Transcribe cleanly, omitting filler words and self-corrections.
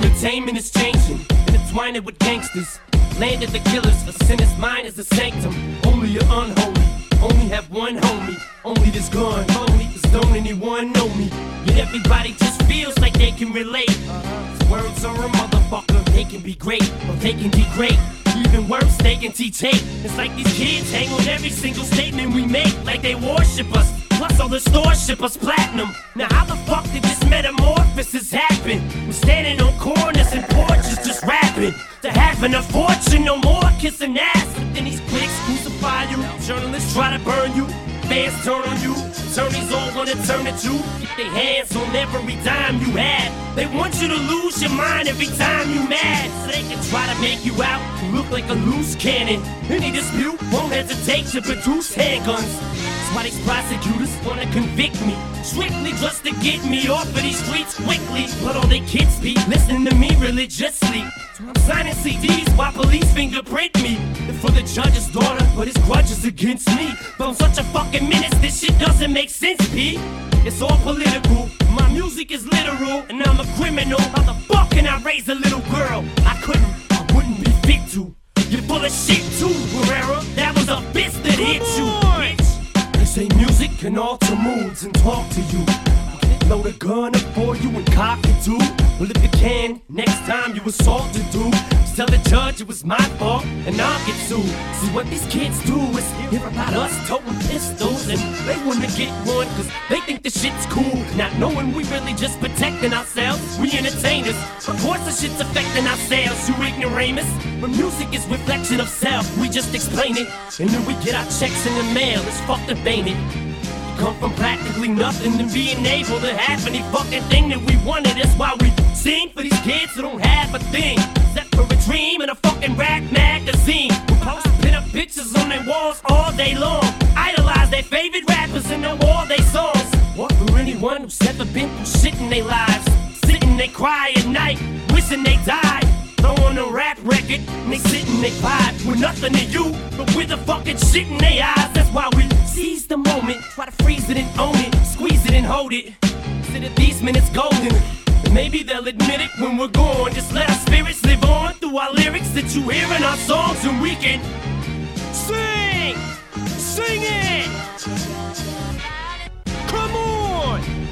Entertainment is changing, intertwining with gangsters. Land of the killers, a sinner's mind is a sanctum. Only you're unholy, only have one homie. Only this gun, only cause don't anyone know me. Yet everybody just feels like they can relate. His words are a motherfucker, they can be great, or they can degrade. Even worse, they can teach hate. It's like these kids hang on every single statement we make, like they worship us. Plus all the stores ship us platinum. Now how the fuck did this metamorphosis happen? We're standing on corners and porches just rapping. To having a fortune, no more kissing ass. Then these critics crucify you, journalists try to burn you, fans turn on you, attorneys all wanna turn at you. Get their hands on every dime you have. They want you to lose your mind every time you mad, so they can try to make you out to look like a loose cannon. Any dispute won't hesitate to produce handguns. That's why these prosecutors wanna convict me, strictly just to get me off of these streets quickly. But all they kids be listening to me religiously. So I'm signing CDs while police fingerprint me. And for the judge's daughter, but his grudge is against me. But I'm such a fucking menace, this shit doesn't make sense, P. It's all political, my music is literal, and I'm a criminal. How the fuck can I raise a little girl? I wouldn't be fit to. You're full of shit too, Guerrero. That was a fist that hit you, bitch. They say music can alter moods and talk to you. Load a gun up for you and cock it too. Well, if you can, next time you assault a dude, just tell the judge it was my fault and I'll get sued. See what these kids do is hear about us toting pistols, and they wanna get one cause they think the shit's cool, not knowing we really just protecting ourselves. We entertainers, of course the shit's affecting ourselves, you ignoramus. But music is reflection of self, we just explain it, and then we get our checks in the mail. It's fucked up, ain't it? Come from practically nothing to being able to have any fucking thing that we wanted. That's why we sing for these kids who don't have a thing except for a dream and a fucking rap magazine. We post pin-up pictures on their walls all day long, idolize their favorite rappers and know all their songs. Or for anyone who's ever been through shit in their lives, sitting they cry at night, wishing they died. Throw on a rap record and they sit and they vibe with nothing to you but with a fucking shit in their eyes. That's why we seize the moment, try to freeze it and own it, squeeze it and hold it. Say that these minutes golden, and maybe they'll admit it when we're gone. Just let our spirits live on through our lyrics that you hear in our songs, and we can sing it. Come on.